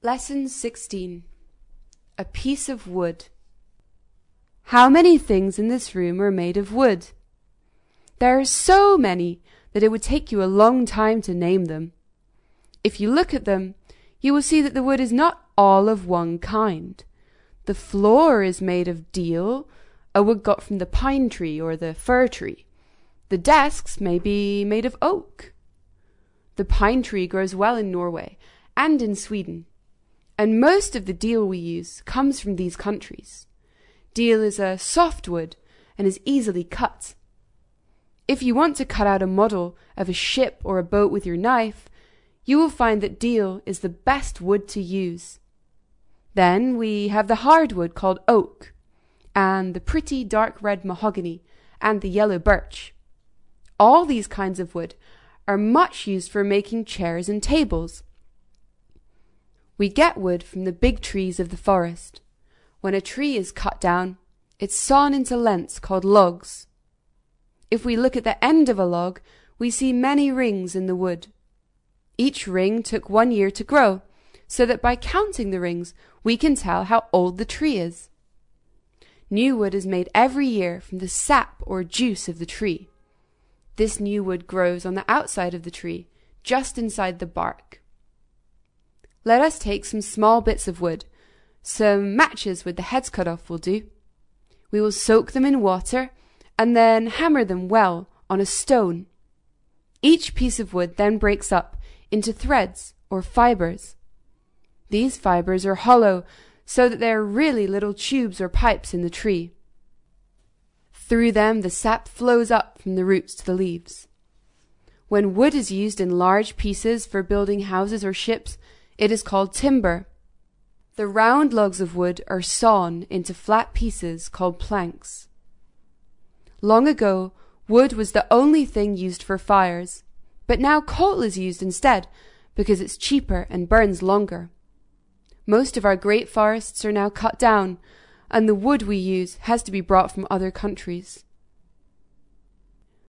Lesson 16. A piece of wood. How many things in this room are made of wood? There are so many that it would take you a long time to name them. If you look at them, you will see that the wood is not all of one kind. The floor is made of deal, a wood got from the pine tree or the fir tree. The desks may be made of oak. The pine tree grows well in Norway and in Sweden, and most of the deal we use comes from these countries. Deal is a soft wood and is easily cut. If you want to cut out a model of a ship or a boat with your knife, you will find that deal is the best wood to use. Then we have the hardwood called oak, and the pretty dark red mahogany and the yellow birch. All these kinds of wood are much used for making chairs and tables. We get wood from the big trees of the forest. When a tree is cut down, it's sawn into lengths called logs. If we look at the end of a log, we see many rings in the wood. Each ring took 1 year to grow, so that by counting the rings, we can tell how old the tree is. New wood is made every year from the sap or juice of the tree. This new wood grows on the outside of the tree, just inside the bark. Let us take some small bits of wood. Some matches with the heads cut off will do. We will soak them in water and then hammer them well on a stone. Each piece of wood then breaks up into threads or fibers. These fibers are hollow so that they are really little tubes or pipes in the tree. Through them the sap flows up from the roots to the leaves. When wood is used in large pieces for building houses or ships, it is called timber. The round logs of wood are sawn into flat pieces called planks. Long ago, wood was the only thing used for fires, but now coal is used instead because it's cheaper and burns longer. Most of our great forests are now cut down, and the wood we use has to be brought from other countries.